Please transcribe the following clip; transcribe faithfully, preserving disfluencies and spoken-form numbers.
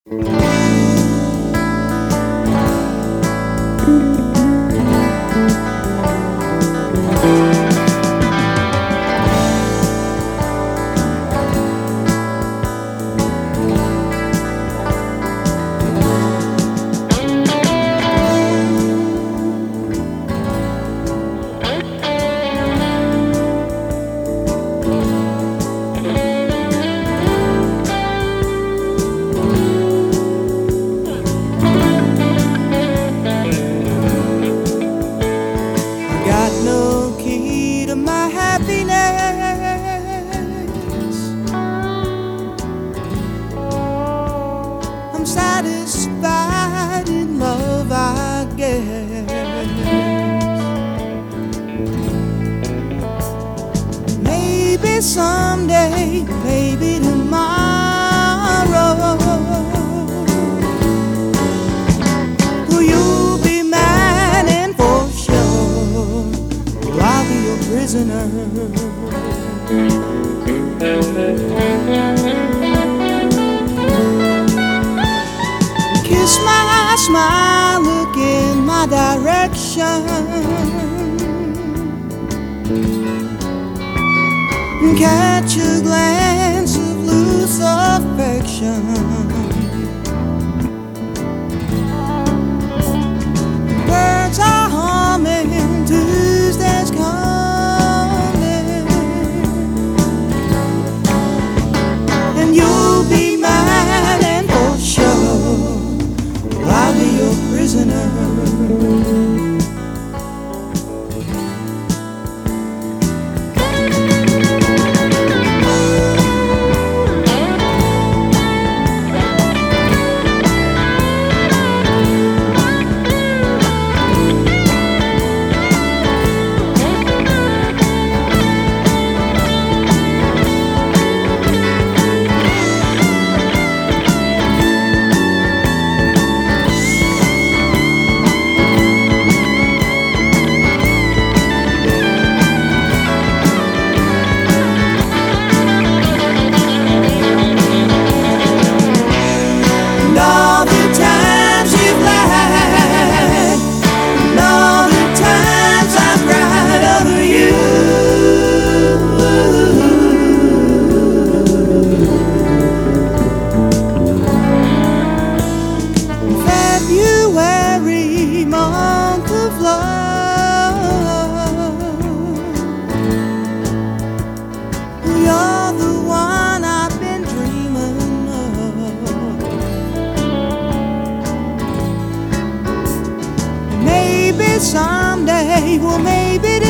Got no key to my happiness. I'm satisfied in love, I guess. Maybe someday, maybe tomorrow, will you be mine and for sure I'll be your prisoner. Kiss my smile, look in my direction, and catch a glance of loose affection. Birds are humming, Tuesday's coming, and you'll be mine and for sure I'll be your prisoner. February, month of love, you're the one I've been dreaming of. Maybe someday, well maybe